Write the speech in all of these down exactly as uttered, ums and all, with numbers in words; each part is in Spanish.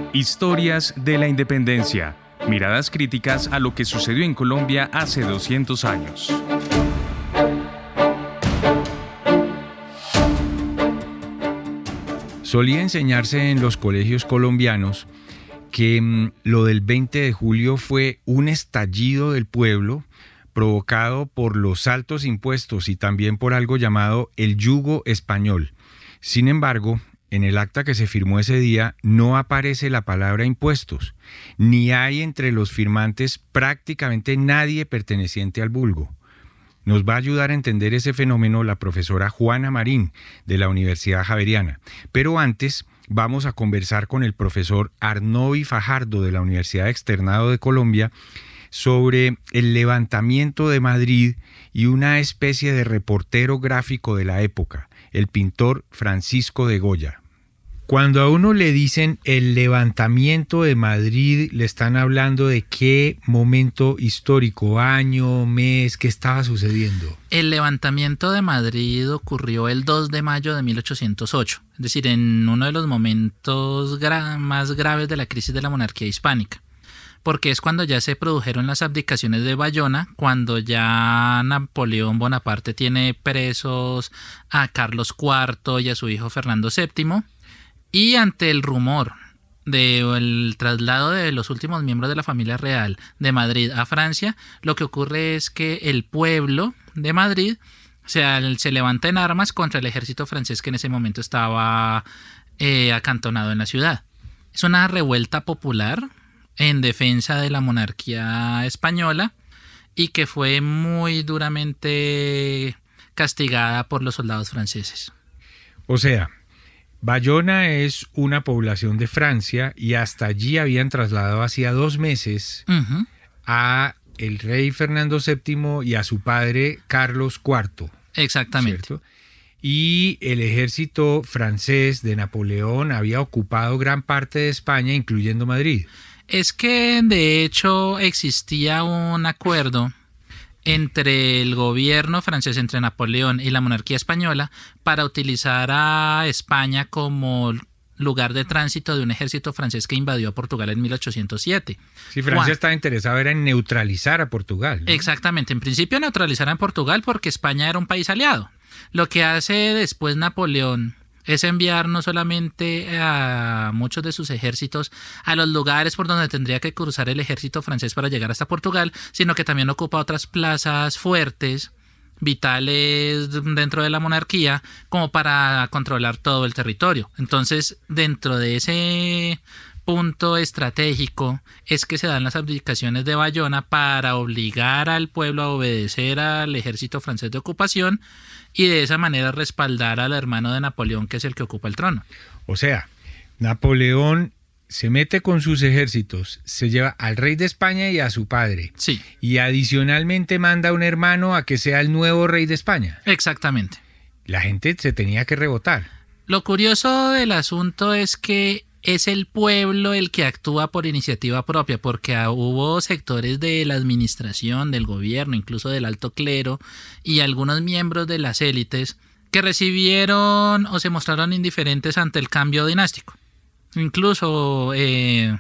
Historias de la Independencia. Miradas críticas a lo que sucedió en Colombia hace doscientos años. Solía enseñarse en los colegios colombianos que mmm, lo del veinte de julio fue un estallido del pueblo provocado por los altos impuestos y también por algo llamado el yugo español. Sin embargo, en el acta que se firmó ese día no aparece la palabra impuestos, ni hay entre los firmantes prácticamente nadie perteneciente al vulgo. Nos va a ayudar a entender ese fenómeno la profesora Juana Marín de la Universidad Javeriana. Pero antes vamos a conversar con el profesor Arnovi Fajardo de la Universidad Externado de Colombia sobre el levantamiento de Madrid y una especie de reportero gráfico de la época, el pintor Francisco de Goya. Cuando a uno le dicen el levantamiento de Madrid, le están hablando de qué momento histórico, año, mes, qué estaba sucediendo. El levantamiento de Madrid ocurrió el dos de mayo de mil ochocientos ocho, es decir, en uno de los momentos gra- más graves de la crisis de la monarquía hispánica, porque es cuando ya se produjeron las abdicaciones de Bayona, cuando ya Napoleón Bonaparte tiene presos a Carlos cuarto y a su hijo Fernando séptimo, y ante el rumor del traslado de los últimos miembros de la familia real de Madrid a Francia, lo que ocurre es que el pueblo de Madrid se, se levanta en armas contra el ejército francés que en ese momento estaba eh, acantonado en la ciudad. Es una revuelta popular en defensa de la monarquía española y que fue muy duramente castigada por los soldados franceses. O sea, Bayona es una población de Francia y hasta allí habían trasladado hacía dos meses uh-huh. a el rey Fernando séptimo y a su padre Carlos cuarto. Exactamente. ¿Cierto? Y el ejército francés de Napoleón había ocupado gran parte de España, incluyendo Madrid. Es que de hecho existía un acuerdo entre el gobierno francés, entre Napoleón y la monarquía española, para utilizar a España como lugar de tránsito de un ejército francés que invadió a Portugal en mil ochocientos siete. Sí, Francia Juan, estaba interesada era en neutralizar a Portugal, ¿no? Exactamente, en principio neutralizar a Portugal porque España era un país aliado. Lo que hace después Napoleón es enviar no solamente a muchos de sus ejércitos a los lugares por donde tendría que cruzar el ejército francés para llegar hasta Portugal, sino que también ocupa otras plazas fuertes, vitales dentro de la monarquía, como para controlar todo el territorio. Entonces, dentro de ese punto estratégico es que se dan las abdicaciones de Bayona para obligar al pueblo a obedecer al ejército francés de ocupación y de esa manera respaldar al hermano de Napoleón, que es el que ocupa el trono. O sea, Napoleón se mete con sus ejércitos, se lleva al rey de España y a su padre. Sí. Y adicionalmente manda a un hermano a que sea el nuevo rey de España. Exactamente. La gente se tenía que rebotar. Lo curioso del asunto es que es el pueblo el que actúa por iniciativa propia, porque hubo sectores de la administración, del gobierno, incluso del alto clero y algunos miembros de las élites que recibieron o se mostraron indiferentes ante el cambio dinástico. Incluso eh,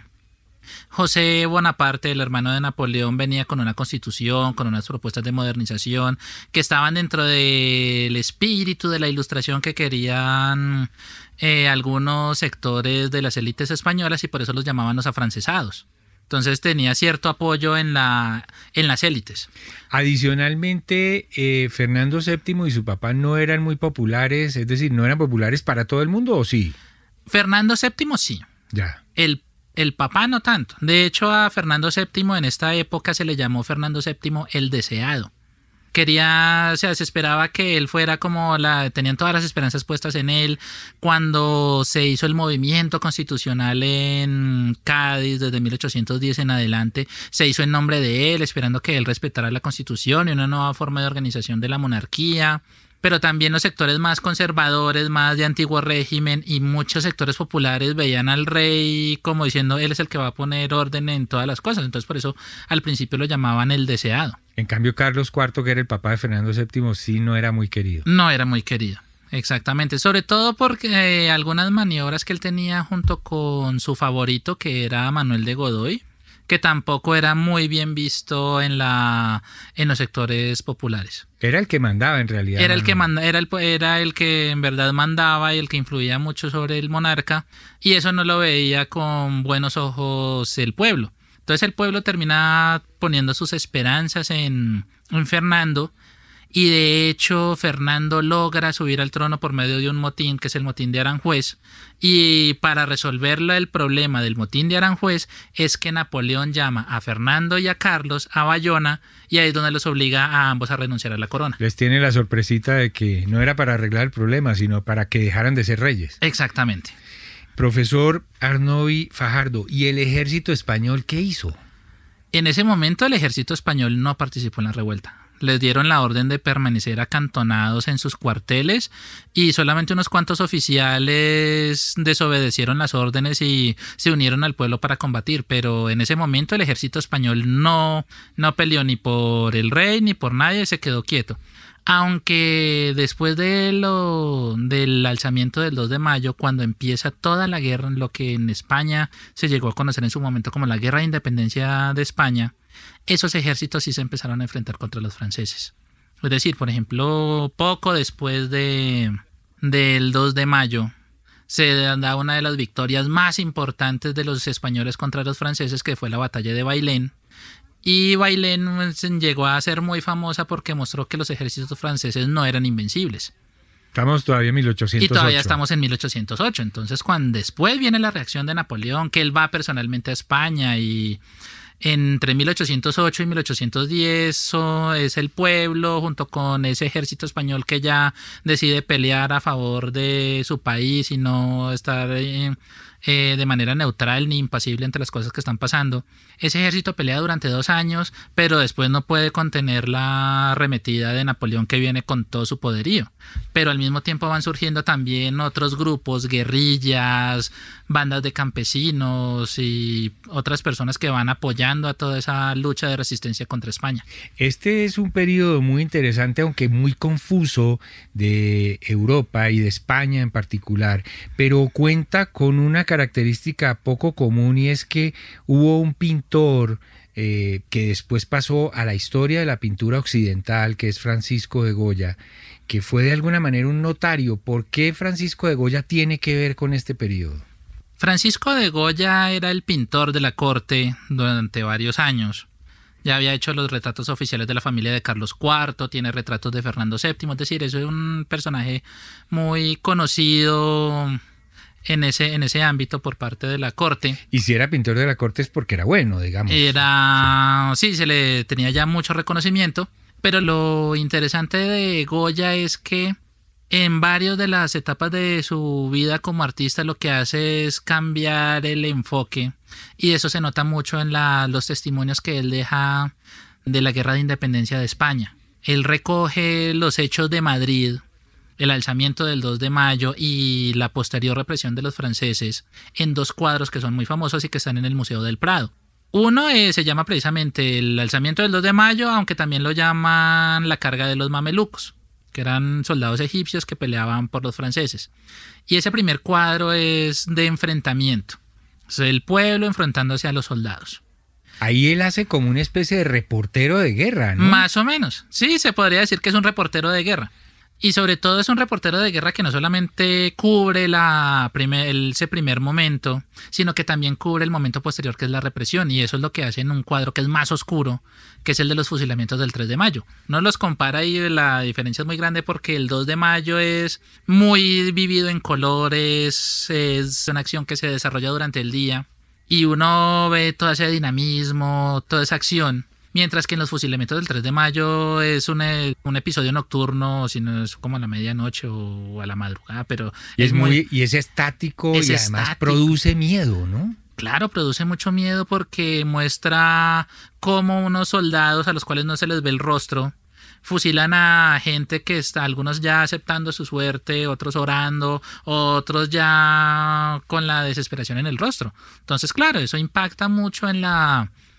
José Bonaparte, el hermano de Napoleón, venía con una constitución, con unas propuestas de modernización que estaban dentro del espíritu de la ilustración que querían eh, algunos sectores de las élites españolas y por eso los llamaban los afrancesados. Entonces tenía cierto apoyo en, la, en las élites. Adicionalmente, eh, Fernando séptimo y su papá no eran muy populares, es decir, ¿no eran populares para todo el mundo o sí? Fernando séptimo sí. Ya. El, el papá no tanto. De hecho, a Fernando séptimo en esta época se le llamó Fernando séptimo el deseado. Quería, o sea, se esperaba que él fuera como la, tenían todas las esperanzas puestas en él. Cuando se hizo el movimiento constitucional en Cádiz desde mil ochocientos diez en adelante, se hizo en nombre de él, esperando que él respetara la constitución y una nueva forma de organización de la monarquía. Pero también los sectores más conservadores, más de antiguo régimen y muchos sectores populares veían al rey como diciendo él es el que va a poner orden en todas las cosas. Entonces por eso al principio lo llamaban el deseado. En cambio Carlos cuarto, que era el papá de Fernando séptimo, sí no era muy querido. No era muy querido. Exactamente, sobre todo porque eh, algunas maniobras que él tenía junto con su favorito, que era Manuel de Godoy, que tampoco era muy bien visto en la en los sectores populares. Era el que mandaba en realidad. Era el que manda, era el era el que en verdad mandaba y el que influía mucho sobre el monarca, y eso no lo veía con buenos ojos el pueblo. Entonces el pueblo termina poniendo sus esperanzas en, en Fernando. Y de hecho Fernando logra subir al trono por medio de un motín, que es el motín de Aranjuez, y para resolver el problema del motín de Aranjuez es que Napoleón llama a Fernando y a Carlos a Bayona, y ahí es donde los obliga a ambos a renunciar a la corona. Les tiene la sorpresita de que no era para arreglar el problema, sino para que dejaran de ser reyes. Exactamente. Profesor Arnovi Fajardo, ¿y el ejército español qué hizo? En ese momento el ejército español no participó en la revuelta. Les dieron la orden de permanecer acantonados en sus cuarteles y solamente unos cuantos oficiales desobedecieron las órdenes y se unieron al pueblo para combatir, pero en ese momento el ejército español no, no peleó ni por el rey ni por nadie, se quedó quieto. Aunque después de lo, del alzamiento del dos de mayo, cuando empieza toda la guerra, lo que en España se llegó a conocer en su momento como la Guerra de Independencia de España, esos ejércitos sí se empezaron a enfrentar contra los franceses. Es decir, por ejemplo, poco después de, del dos de mayo, se da una de las victorias más importantes de los españoles contra los franceses, que fue la batalla de Bailén. Y Bailén llegó a ser muy famosa porque mostró que los ejércitos franceses no eran invencibles. Estamos todavía en mil ochocientos ocho. Y todavía estamos en mil ochocientos ocho. Entonces, cuando después viene la reacción de Napoleón, que él va personalmente a España, y entre mil ochocientos ocho y mil ochocientos diez so, es el pueblo junto con ese ejército español que ya decide pelear a favor de su país y no estar eh, eh, de manera neutral ni impasible ante las cosas que están pasando. Ese ejército pelea durante dos años, pero después no puede contener la arremetida de Napoleón, que viene con todo su poderío. Pero al mismo tiempo van surgiendo también otros grupos, guerrillas, bandas de campesinos y otras personas que van apoyando a toda esa lucha de resistencia contra España. Este es un periodo muy interesante, aunque muy confuso, de Europa y de España en particular, pero cuenta con una característica poco común, y es que hubo un pintor eh, que después pasó a la historia de la pintura occidental, que es Francisco de Goya, que fue de alguna manera un notario. ¿Por qué Francisco de Goya tiene que ver con este periodo? Francisco de Goya era el pintor de la corte durante varios años. Ya había hecho los retratos oficiales de la familia de Carlos cuarto, tiene retratos de Fernando séptimo, es decir, es un personaje muy conocido en ese, en ese ámbito por parte de la corte. Y si era pintor de la corte es porque era bueno, digamos. Era, sí, sí se le tenía ya mucho reconocimiento, pero lo interesante de Goya es que en varias de las etapas de su vida como artista lo que hace es cambiar el enfoque, y eso se nota mucho en la, los testimonios que él deja de la Guerra de Independencia de España. Él recoge los hechos de Madrid, el alzamiento del dos de mayo y la posterior represión de los franceses, en dos cuadros que son muy famosos y que están en el Museo del Prado. Uno eh, se llama precisamente el alzamiento del dos de mayo, aunque también lo llaman la carga de los mamelucos, que eran soldados egipcios que peleaban por los franceses. Y ese primer cuadro es de enfrentamiento. Es el pueblo enfrentándose a los soldados. Ahí él hace como una especie de reportero de guerra, ¿no? Más o menos. Sí, se podría decir que es un reportero de guerra. Y sobre todo es un reportero de guerra que no solamente cubre la primer, ese primer momento, sino que también cubre el momento posterior, que es la represión. Y eso es lo que hace en un cuadro que es más oscuro, que es el de los fusilamientos del tres de mayo. No los compara y la diferencia es muy grande, porque el dos de mayo es muy vivido en colores, es una acción que se desarrolla durante el día y uno ve todo ese dinamismo, toda esa acción. Mientras que en los fusilamientos del tres de mayo es un, un episodio nocturno, sino es como a la medianoche o a la madrugada, pero y es, es muy, muy y es estático es y además estático. Produce miedo, ¿no? Claro, produce mucho miedo porque muestra cómo unos soldados a los cuales no se les ve el rostro fusilan a gente que está, algunos ya aceptando su suerte, otros orando, otros ya con la desesperación en el rostro. Entonces, claro, eso impacta mucho en la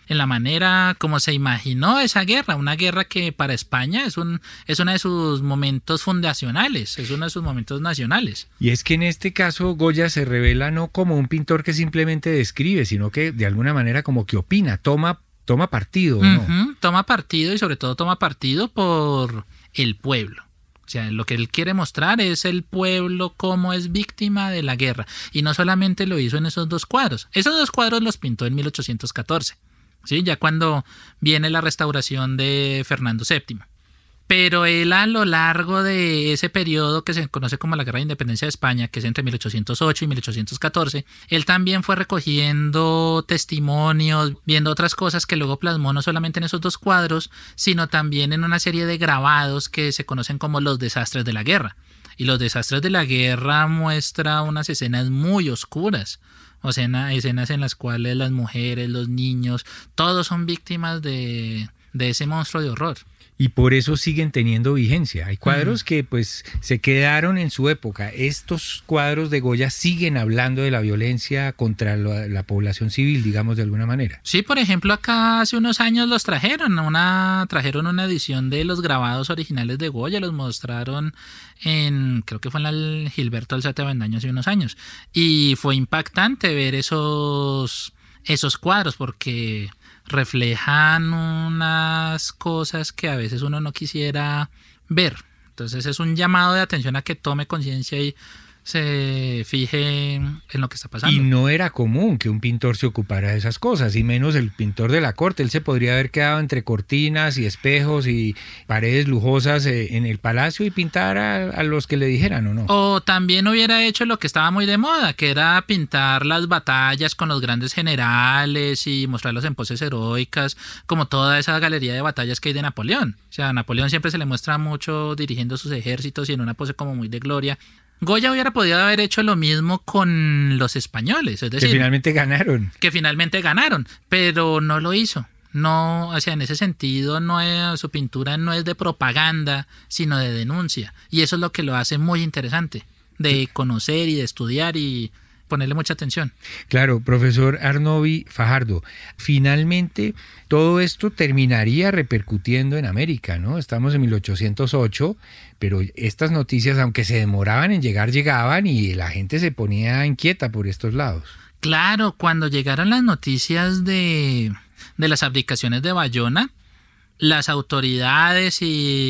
en la manera como se imaginó esa guerra, una guerra que para España es, un, es uno de sus momentos fundacionales, es uno de sus momentos nacionales. Y es que en este caso Goya se revela no como un pintor que simplemente describe, sino que de alguna manera como que opina, toma, toma partido, ¿no? Uh-huh, toma partido y sobre todo toma partido por el pueblo. O sea, lo que él quiere mostrar es el pueblo cómo es víctima de la guerra. Y no solamente lo hizo en esos dos cuadros. Esos dos cuadros los pintó en mil ochocientos catorce, ¿sí? Ya cuando viene la restauración de Fernando séptimo. Pero él a lo largo de ese periodo que se conoce como la Guerra de Independencia de España, que es entre mil ochocientos ocho y mil ochocientos catorce, él también fue recogiendo testimonios, viendo otras cosas que luego plasmó no solamente en esos dos cuadros, sino también en una serie de grabados que se conocen como los desastres de la guerra. Y los desastres de la guerra muestra unas escenas muy oscuras, o sea, escenas en las cuales las mujeres, los niños, todos son víctimas de, de ese monstruo de horror. Y por eso siguen teniendo vigencia. Hay cuadros uh-huh. que pues se quedaron en su época. Estos cuadros de Goya siguen hablando de la violencia contra la, la población civil, digamos de alguna manera. Sí, por ejemplo, acá hace unos años los trajeron, una trajeron una edición de los grabados originales de Goya, los mostraron en, creo que fue en la Gilberto Alzate Avendaño hace unos años. Y fue impactante ver esos, esos cuadros porque reflejan unas cosas que a veces uno no quisiera ver. Entonces es un llamado de atención a que tome conciencia y se fije en lo que está pasando. Y no era común que un pintor se ocupara de esas cosas, y menos el pintor de la corte. Él se podría haber quedado entre cortinas y espejos y paredes lujosas en el palacio y pintar a, a los que le dijeran, ¿o no? O también hubiera hecho lo que estaba muy de moda, que era pintar las batallas con los grandes generales y mostrarlos en poses heroicas, como toda esa galería de batallas que hay de Napoleón. O sea, a Napoleón siempre se le muestra mucho dirigiendo sus ejércitos y en una pose como muy de gloria. Goya hubiera podido haber hecho lo mismo con los españoles, es decir, que finalmente ganaron. Que finalmente ganaron, pero no lo hizo. No, o sea, en ese sentido no es, su pintura no es de propaganda, sino de denuncia. Y eso es lo que lo hace muy interesante, de conocer y de estudiar y ponerle mucha atención. Claro, profesor Arnovi Fajardo, finalmente todo esto terminaría repercutiendo en América, ¿no? Estamos en mil ochocientos ocho, pero estas noticias, aunque se demoraban en llegar, llegaban y la gente se ponía inquieta por estos lados. Claro, cuando llegaron las noticias de, de las abdicaciones de Bayona, las autoridades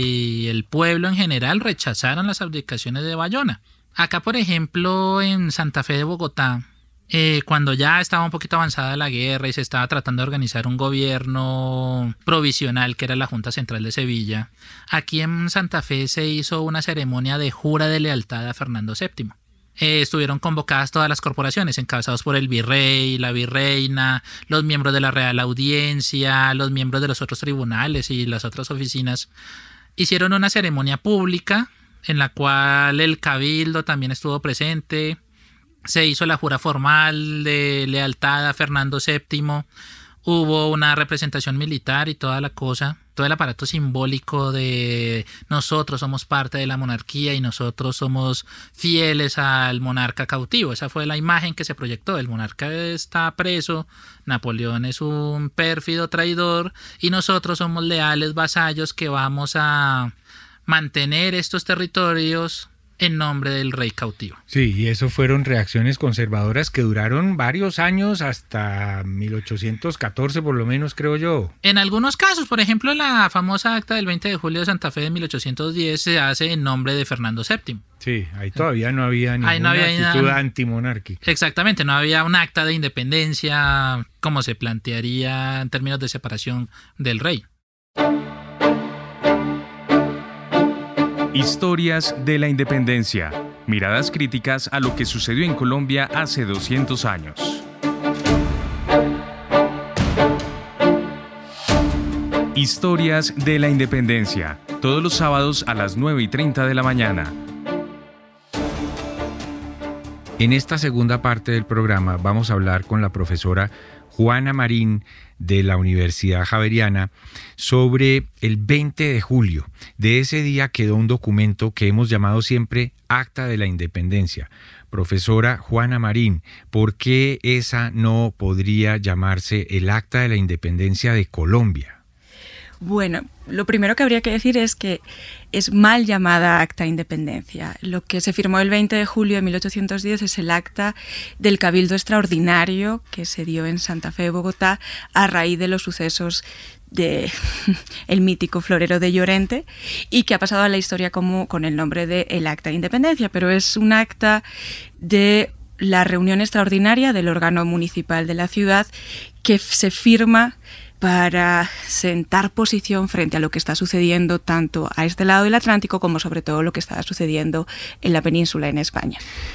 y el pueblo en general rechazaron las abdicaciones de Bayona. Acá, por ejemplo, en Santa Fe de Bogotá, eh, cuando ya estaba un poquito avanzada la guerra y se estaba tratando de organizar un gobierno provisional, que era la Junta Central de Sevilla, aquí en Santa Fe se hizo una ceremonia de jura de lealtad a Fernando séptimo. Eh, estuvieron convocadas todas las corporaciones, encabezados por el virrey, la virreina, los miembros de la Real Audiencia, los miembros de los otros tribunales y las otras oficinas. Hicieron una ceremonia pública en la cual el cabildo también estuvo presente. Se hizo la jura formal de lealtad a Fernando séptimo. Hubo una representación militar y toda la cosa, todo el aparato simbólico de nosotros somos parte de la monarquía y nosotros somos fieles al monarca cautivo. Esa fue la imagen que se proyectó. El monarca está preso, Napoleón es un pérfido traidor y nosotros somos leales vasallos que vamos a mantener estos territorios en nombre del rey cautivo. Sí, y eso fueron reacciones conservadoras que duraron varios años, hasta mil ochocientos catorce por lo menos, creo yo. En algunos casos, por ejemplo, la famosa acta del veinte de julio de Santa Fe de mil ochocientos diez se hace en nombre de Fernando séptimo. Sí, ahí todavía no había ninguna ahí no había actitud nada, antimonárquica. Exactamente, no había un acta de independencia como se plantearía en términos de separación del rey. Historias de la Independencia. Miradas críticas a lo que sucedió en Colombia hace doscientos años. Historias de la Independencia. Todos los sábados a las nueve y treinta de la mañana. En esta segunda parte del programa vamos a hablar con la profesora Juana Marín de la Universidad Javeriana sobre el veinte de julio. De ese día quedó un documento que hemos llamado siempre Acta de la Independencia, profesora Juana Marín, ¿por qué esa no podría llamarse el Acta de la Independencia de Colombia? Bueno, lo primero que habría que decir es que es mal llamada Acta de Independencia. Lo que se firmó el veinte de julio de mil ochocientos diez es el acta del Cabildo Extraordinario que se dio en Santa Fe, Bogotá, a raíz de los sucesos de el mítico florero de Llorente y que ha pasado a la historia como con el nombre de el Acta de Independencia, pero es un acta de la reunión extraordinaria del órgano municipal de la ciudad que se firma para sentar posición frente a lo que está sucediendo tanto a este lado del Atlántico como sobre todo lo que está sucediendo en la península en España.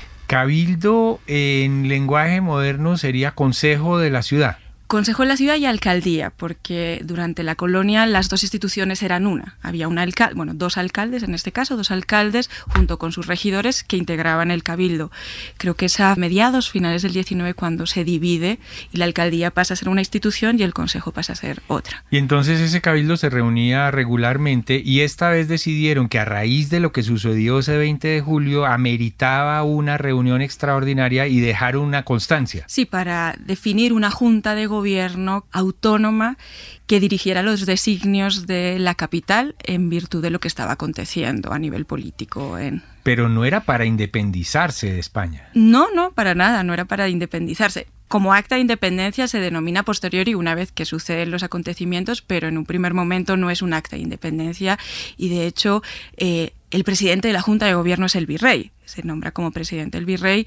Cabildo en lenguaje moderno sería Consejo de la Ciudad. Consejo de la Ciudad y Alcaldía, porque durante la colonia las dos instituciones eran una. Había un alcalde, bueno, dos alcaldes en este caso, dos alcaldes junto con sus regidores que integraban el Cabildo. Creo que es a mediados, finales del diecinueve, cuando se divide y la alcaldía pasa a ser una institución y el consejo pasa a ser otra. Y entonces ese Cabildo se reunía regularmente y esta vez decidieron que a raíz de lo que sucedió ese veinte de julio ameritaba una reunión extraordinaria y dejaron una constancia. Sí, para definir una junta de gobierno autónoma que dirigiera los designios de la capital en virtud de lo que estaba aconteciendo a nivel político en... Pero no era para independizarse de España. No, no, para nada, no era para independizarse. Como acta de independencia se denomina a posteriori una vez que suceden los acontecimientos, pero en un primer momento no es un acta de independencia y de hecho eh, el presidente de la Junta de Gobierno es el virrey, se nombra como presidente el virrey.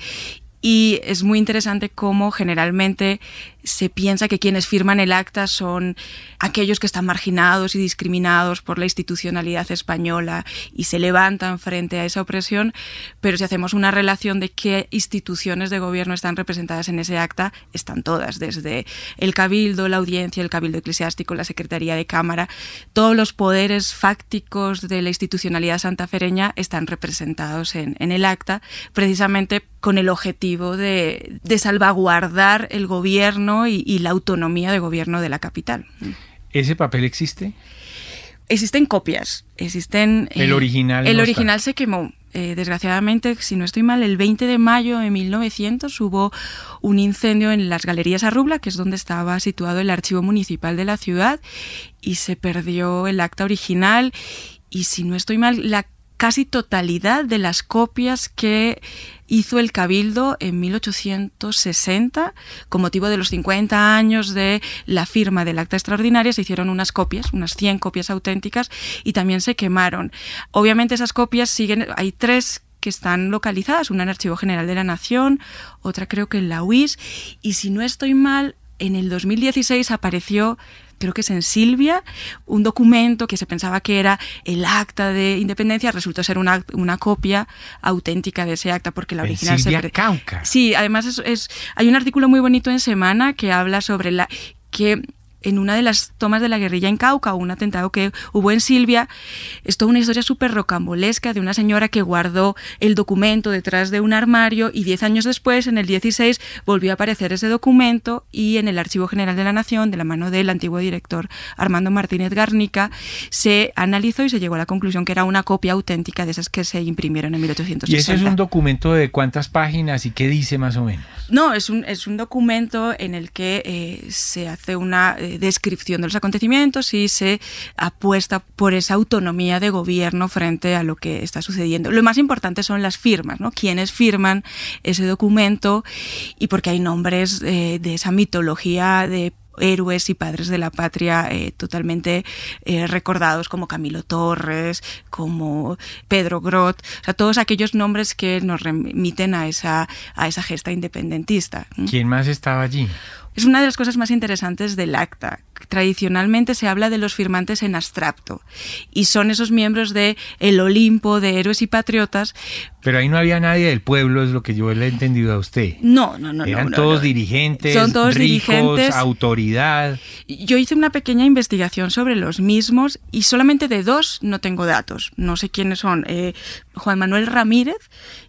Y es muy interesante cómo generalmente se piensa que quienes firman el acta son aquellos que están marginados y discriminados por la institucionalidad española y se levantan frente a esa opresión, pero si hacemos una relación de qué instituciones de gobierno están representadas en ese acta, están todas, desde el Cabildo, la Audiencia, el Cabildo Eclesiástico, la Secretaría de Cámara, todos los poderes fácticos de la institucionalidad santafereña están representados en, en el acta, precisamente con el objetivo de, de salvaguardar el gobierno y, y la autonomía de gobierno de la capital. ¿Ese papel existe? Existen copias, existen... El original eh, El no original está. se quemó. Eh, desgraciadamente, si no estoy mal, el veinte de mayo de mil novecientos hubo un incendio en las Galerías Arrubla, que es donde estaba situado el archivo municipal de la ciudad, y se perdió el acta original y, si no estoy mal, la casi totalidad de las copias que hizo el Cabildo en mil ochocientos sesenta, con motivo de los cincuenta años de la firma del acta extraordinaria, se hicieron unas copias, unas cien copias auténticas, y también se quemaron. Obviamente esas copias siguen, hay tres que están localizadas, una en el Archivo General de la Nación, otra creo que en la U I S, y si no estoy mal, en el dos mil dieciséis apareció, creo que es en Silvia, un documento que se pensaba que era el acta de independencia, resultó ser una, una copia auténtica de ese acta, porque la en original Silvia se... Cauca. Sí, además es, es, hay un artículo muy bonito en Semana que habla sobre la... que en una de las tomas de la guerrilla en Cauca, un atentado que hubo en Silvia, es toda una historia súper rocambolesca de una señora que guardó el documento detrás de un armario y diez años después, en el dieciséis, volvió a aparecer ese documento y en el Archivo General de la Nación, de la mano del antiguo director Armando Martínez Garnica, se analizó y se llegó a la conclusión que era una copia auténtica de esas que se imprimieron en mil ochocientos sesenta. ¿Y ese es un documento de cuántas páginas y qué dice más o menos? No, es un, es un documento en el que eh, se hace una... Eh, descripción de los acontecimientos y se apuesta por esa autonomía de gobierno frente a lo que está sucediendo. Lo más importante son las firmas, ¿no? Quiénes firman ese documento y porque hay nombres eh, de esa mitología de héroes y padres de la patria eh, totalmente eh, recordados, como Camilo Torres, como Pedro Grot, o sea, todos aquellos nombres que nos remiten a esa, a esa gesta independentista. ¿Quién más estaba allí? Es una de las cosas más interesantes del acta. Tradicionalmente se habla de los firmantes en abstracto y son esos miembros de el Olimpo de héroes y patriotas. Pero ahí no había nadie del pueblo, es lo que yo le he entendido a usted. No, no, no. Eran no, todos no, no. dirigentes, Son todos ricos, dirigentes. autoridad. Yo hice una pequeña investigación sobre los mismos y solamente de dos no tengo datos. No sé quiénes son. Eh, Juan Manuel Ramírez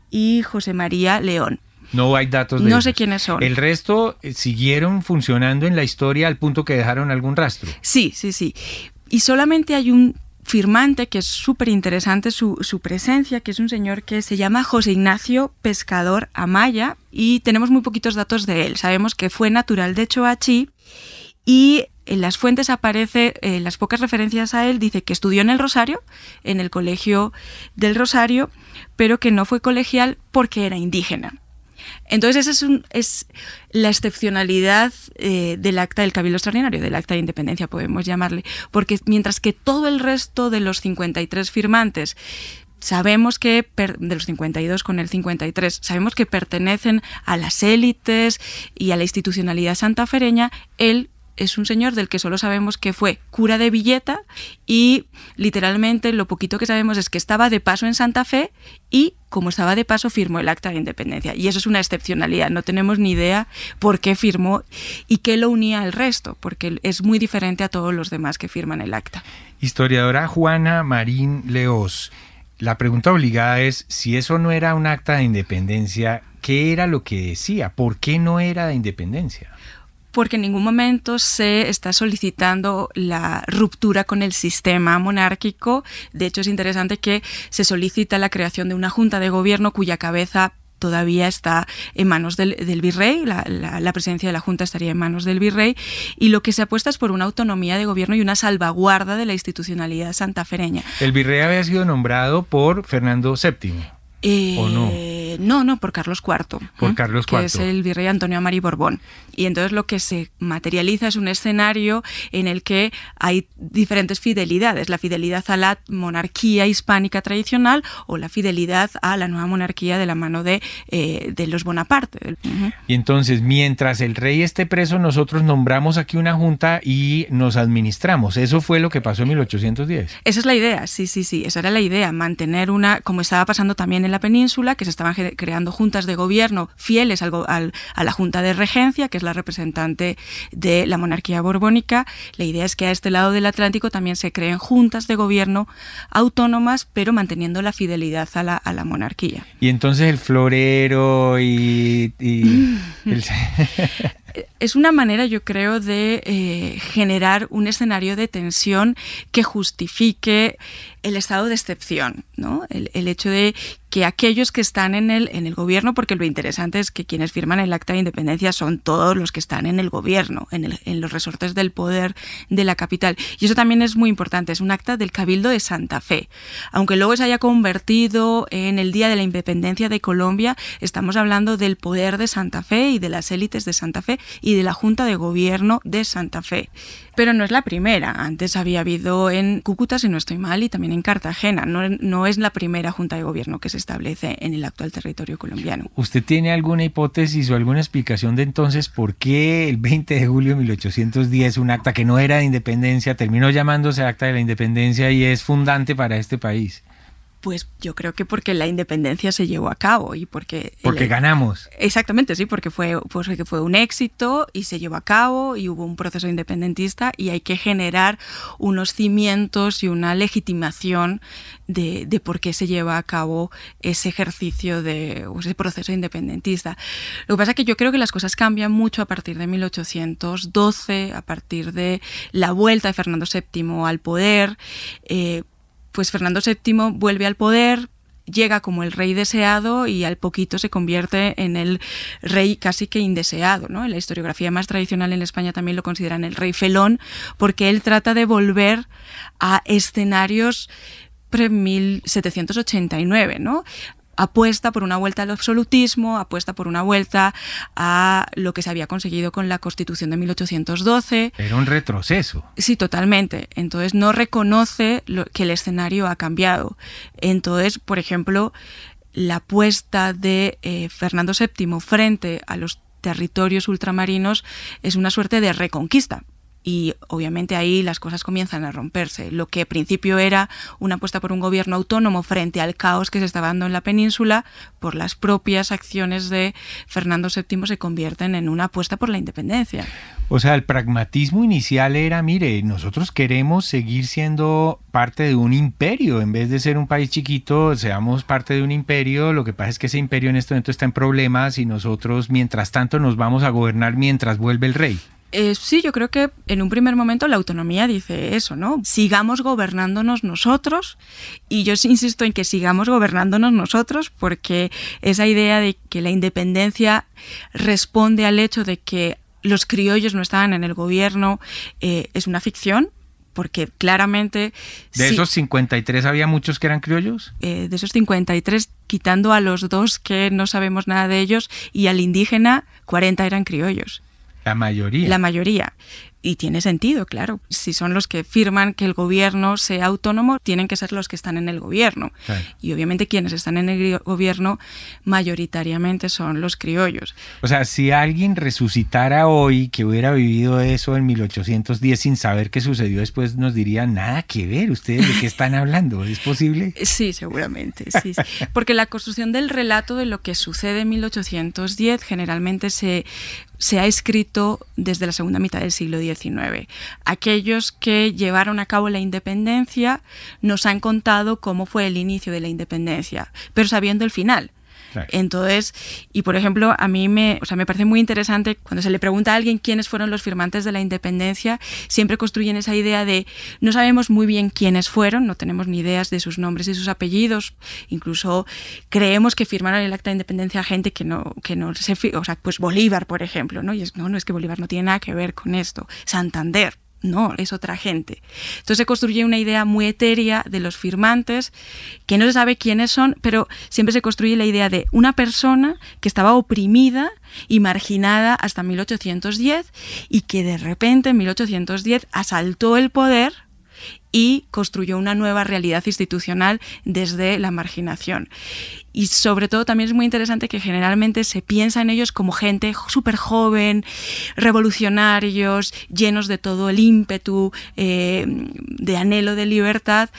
y José María León. No hay datos de No ellos. sé quiénes son. ¿El resto eh, siguieron funcionando en la historia al punto que dejaron algún rastro? Sí, sí, sí. Y solamente hay un firmante, que es súper interesante su, su presencia, que es un señor que se llama José Ignacio Pescador Amaya, y tenemos muy poquitos datos de él. Sabemos que fue natural de Choachí, y en las fuentes aparece, en las pocas referencias a él, dice que estudió en el Rosario, en el Colegio del Rosario, pero que no fue colegial porque era indígena. Entonces esa es, un, es la excepcionalidad eh, del acta del Cabildo Extraordinario, del acta de independencia podemos llamarle, porque mientras que todo el resto de los cincuenta y tres firmantes sabemos que, de los cincuenta y dos con el cincuenta y tres, sabemos que pertenecen a las élites y a la institucionalidad santafereña, él es un señor del que solo sabemos que fue cura de Villeta y literalmente lo poquito que sabemos es que estaba de paso en Santa Fe y como estaba de paso firmó el acta de independencia. Y eso es una excepcionalidad, no tenemos ni idea por qué firmó y qué lo unía al resto, porque es muy diferente a todos los demás que firman el acta. Historiadora Juana Marín Leós, la pregunta obligada es, si eso no era un acta de independencia, ¿qué era lo que decía? ¿Por qué no era de independencia? Porque en ningún momento se está solicitando la ruptura con el sistema monárquico. De hecho, es interesante que se solicita la creación de una junta de gobierno cuya cabeza todavía está en manos del, del virrey, la, la, la presidencia de la Junta estaría en manos del virrey, y lo que se apuesta es por una autonomía de gobierno y una salvaguarda de la institucionalidad santafereña. El virrey había sido nombrado por Fernando séptimo. Eh, ¿O no? No, no, por Carlos cuarto. Por ¿eh? Carlos cuarto. Que es el virrey Antonio Amari Borbón. Y entonces lo que se materializa es un escenario en el que hay diferentes fidelidades. La fidelidad a la monarquía hispánica tradicional o la fidelidad a la nueva monarquía de la mano de, eh, de los Bonaparte. Uh-huh. Y entonces, mientras el rey esté preso, nosotros nombramos aquí una junta y nos administramos. Eso fue lo que pasó en mil ochocientos diez. Esa es la idea, sí, sí, sí. Esa era la idea, mantener una, como estaba pasando también en la península, que se estaban creando juntas de gobierno fieles al, al, a la Junta de Regencia, que es la representante de la monarquía borbónica. La idea es que a este lado del Atlántico también se creen juntas de gobierno autónomas, pero manteniendo la fidelidad a la, a la monarquía. Y entonces el florero y... y el... Es una manera, yo creo, de eh, generar un escenario de tensión que justifique el estado de excepción, ¿no? El, el hecho de que aquellos que están en el, en el gobierno, porque lo interesante es que quienes firman el acta de independencia son todos los que están en el gobierno, en, el, en los resortes del poder de la capital. Y eso también es muy importante, es un acta del Cabildo de Santa Fe. Aunque luego se haya convertido en el Día de la Independencia de Colombia, estamos hablando del poder de Santa Fe y de las élites de Santa Fe y de la Junta de Gobierno de Santa Fe. Pero no es la primera, antes había habido en Cúcuta, si no estoy mal, y también en Cartagena. No, no es la primera Junta de Gobierno que se establece en el actual territorio colombiano. ¿Usted tiene alguna hipótesis o alguna explicación de entonces por qué el veinte de julio de mil ochocientos diez un acta que no era de independencia terminó llamándose Acta de la Independencia y es fundante para este país? Pues yo creo que porque la independencia se llevó a cabo y porque... Porque el, ganamos. Exactamente, sí, porque fue, pues, que fue un éxito y se llevó a cabo y hubo un proceso independentista y hay que generar unos cimientos y una legitimación de, de por qué se lleva a cabo ese ejercicio, de ese proceso independentista. Lo que pasa es que yo creo que las cosas cambian mucho a partir de mil ochocientos doce, a partir de la vuelta de Fernando séptimo al poder. eh, Pues Fernando séptimo vuelve al poder, llega como el rey deseado y al poquito se convierte en el rey casi que indeseado, ¿no? En la historiografía más tradicional en España también lo consideran el rey felón, porque él trata de volver a escenarios pre-mil setecientos ochenta y nueve, ¿no? Apuesta por una vuelta al absolutismo, apuesta por una vuelta a lo que se había conseguido con la Constitución de mil ochocientos doce. Era un retroceso. Sí, totalmente. Entonces no reconoce lo, que el escenario ha cambiado. Entonces, por ejemplo, la apuesta de eh, Fernando séptimo frente a los territorios ultramarinos es una suerte de reconquista. Y obviamente ahí las cosas comienzan a romperse. Lo que al principio era una apuesta por un gobierno autónomo frente al caos que se estaba dando en la península, por las propias acciones de Fernando séptimo se convierten en una apuesta por la independencia. O sea, el pragmatismo inicial era, mire, nosotros queremos seguir siendo parte de un imperio, en vez de ser un país chiquito, seamos parte de un imperio. Lo que pasa es que ese imperio en este momento está en problemas y nosotros, mientras tanto, nos vamos a gobernar mientras vuelve el rey. Eh, sí, yo creo que en un primer momento la autonomía dice eso, ¿no? Sigamos gobernándonos nosotros, y yo insisto en que sigamos gobernándonos nosotros, porque esa idea de que la independencia responde al hecho de que los criollos no estaban en el gobierno eh, es una ficción, porque claramente... ¿De sí, esos cincuenta y tres había muchos que eran criollos? Eh, de esos cincuenta y tres, quitando a los dos que no sabemos nada de ellos, y al indígena, cuarenta eran criollos. La mayoría. La mayoría. Y tiene sentido, claro. Si son los que firman que el gobierno sea autónomo, tienen que ser los que están en el gobierno. Claro. Y obviamente quienes están en el gobierno mayoritariamente son los criollos. O sea, si alguien resucitara hoy, que hubiera vivido eso en mil ochocientos diez sin saber qué sucedió después, nos diría, nada que ver, ¿ustedes de qué están hablando? ¿Es posible? Sí, seguramente, sí, sí. Porque la construcción del relato de lo que sucede en mil ochocientos diez generalmente se... se ha escrito desde la segunda mitad del siglo diecinueve. Aquellos que llevaron a cabo la independencia nos han contado cómo fue el inicio de la independencia, pero sabiendo el final. Claro. Entonces, y por ejemplo, a mí me, o sea, me parece muy interesante cuando se le pregunta a alguien quiénes fueron los firmantes de la independencia, siempre construyen esa idea de no sabemos muy bien quiénes fueron, no tenemos ni ideas de sus nombres y sus apellidos, incluso creemos que firmaron el acta de independencia gente que no, que no se, o sea, pues Bolívar, por ejemplo, ¿no? Y es, no, no es que Bolívar no tiene nada que ver con esto, Santander. No, es otra gente. Entonces se construye una idea muy etérea de los firmantes, que no se sabe quiénes son, pero siempre se construye la idea de una persona que estaba oprimida y marginada hasta mil ochocientos diez y que de repente en mil ochocientos diez asaltó el poder y construyó una nueva realidad institucional desde la marginación. Y sobre todo también es muy interesante que generalmente se piensa en ellos como gente súper joven, revolucionarios, llenos de todo el ímpetu, eh, de anhelo de libertad,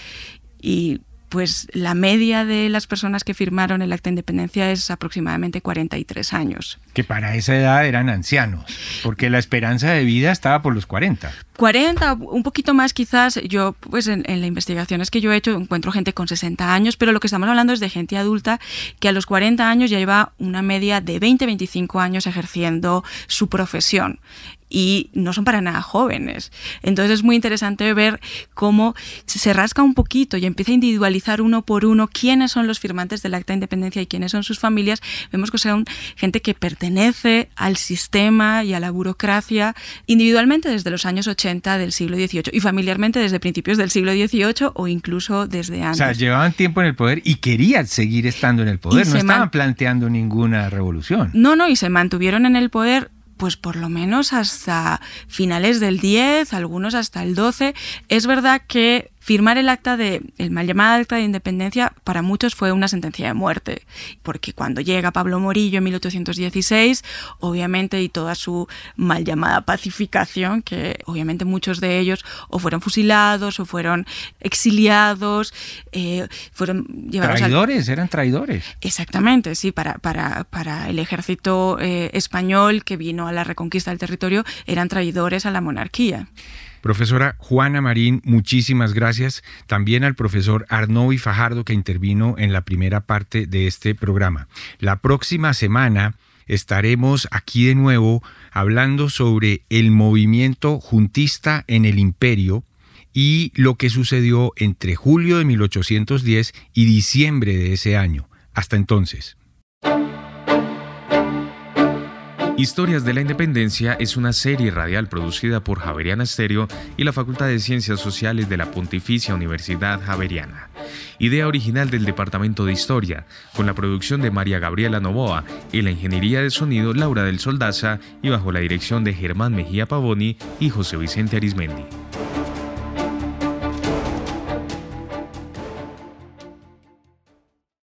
y pues la media de las personas que firmaron el acta de independencia es aproximadamente cuarenta y tres años. Que para esa edad eran ancianos, porque la esperanza de vida estaba por los cuarenta. cuarenta, un poquito más quizás. Yo, pues en, en las investigaciones que yo he hecho, encuentro gente con sesenta años, pero lo que estamos hablando es de gente adulta que a los cuarenta años ya lleva una media de veinte a veinticinco años ejerciendo su profesión. Y no son para nada jóvenes. Entonces es muy interesante ver cómo se rasca un poquito y empieza a individualizar uno por uno quiénes son los firmantes del acta de independencia y quiénes son sus familias. Vemos que son gente que pertenece al sistema y a la burocracia individualmente desde los años ochenta del siglo dieciocho y familiarmente desde principios del siglo dieciocho o incluso desde antes. O sea, llevaban tiempo en el poder y querían seguir estando en el poder. No estaban man... planteando ninguna revolución. No, no, y se mantuvieron en el poder pues por lo menos hasta finales del diez, algunos hasta el doce. Es verdad que firmar el acta de, el mal llamado acta de independencia para muchos fue una sentencia de muerte, porque cuando llega Pablo Morillo en mil ochocientos dieciséis, obviamente, y toda su mal llamada pacificación, que obviamente muchos de ellos o fueron fusilados o fueron exiliados, eh, fueron llevados traidores, al... eran traidores. Exactamente, sí, para, para, para el ejército eh, español que vino a la reconquista del territorio, eran traidores a la monarquía. Profesora Juana Marín, muchísimas gracias. También al profesor Arnovi Fajardo, que intervino en la primera parte de este programa. La próxima semana estaremos aquí de nuevo hablando sobre el movimiento juntista en el imperio y lo que sucedió entre julio de mil ochocientos diez y diciembre de ese año. Hasta entonces. Historias de la Independencia es una serie radial producida por Javeriana Estéreo y la Facultad de Ciencias Sociales de la Pontificia Universidad Javeriana. Idea original del Departamento de Historia, con la producción de María Gabriela Novoa y la ingeniería de sonido Laura del Soldaza y bajo la dirección de Germán Mejía Pavoni y José Vicente Arismendi.